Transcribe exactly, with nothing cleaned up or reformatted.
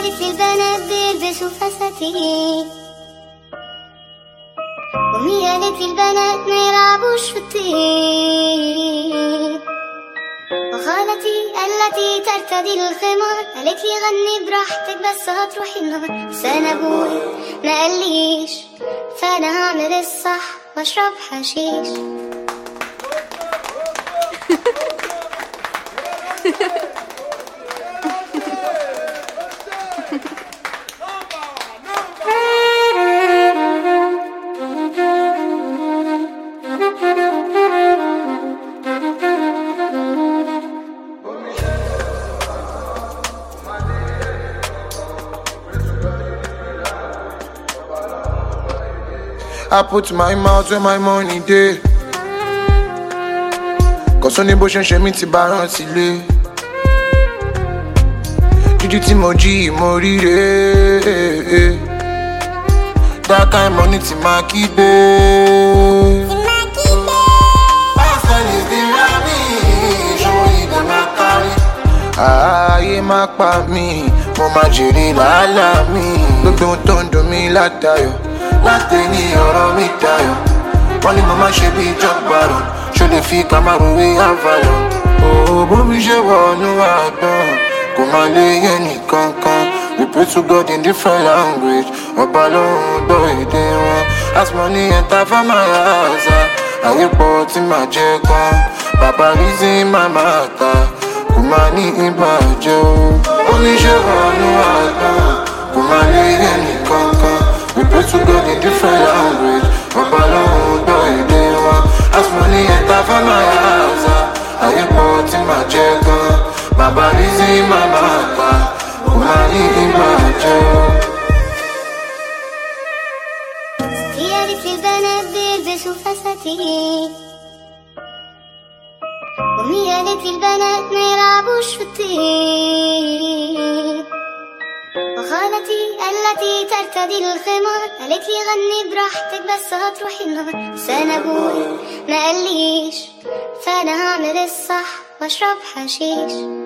قالت لي البنات بيلبسوا فساتين، ومي قالت لي البنات ما يلعبوش في الطين، وخالتي التي ترتدي الخمار قالت لي غني براحتك بس هتروحي النار. بس انا ابوي ما قاليش، فانا هعمل الصح واشرب حشيش. I put my mouth where my money dey, cause only bó ṣe ń ṣe mí ti bá rántí lé. Jíjí tí mo jí mo ríre, that kind money ti máa kígbe. Ayé má pa mí, mo máa jèrè làálàá mi. Gbogbo ohun tó ń dùn mí látayọ̀, láti ní ọ̀rọ̀ mi dayọ̀. Wọ́n ní mo máa ṣe bí jọ́gbàrọ̀, ṣó lè fi Cameroon wé Avalon. Òwò bómi ṣe wọnú àgbọ̀n, kò máa lè yẹ nìkankan. We pray to God in different language, ọba lóhùn gbọ́ èdè wọn. As money enter for my house, ayé pọ̀ tí màá jẹ kan. Bàbá reason my matter, kò máa ní ìbàjẹ́ o. Bómi ṣe wọnú àgbọ̀n, kò máa lè yẹ nìkankan. We pray to God in different language, ọba lóhùn gbọ́ èdè wọn. As money enter for my house, ayé pọ̀ tí màá jẹ gan. Bàbá reason my matter, kò máa ní ìbàjẹ́ o. قالت لي البنات بيلبسوا فساتين، ومي قالت لي البنات ما يلعبوش في الطين، وخالتي التي ترتدي الخمار قالت لي غني براحتك بس هتروحي النار. بس انا ابوي ما قاليش، فانا هعمل الصح واشرب حشيش.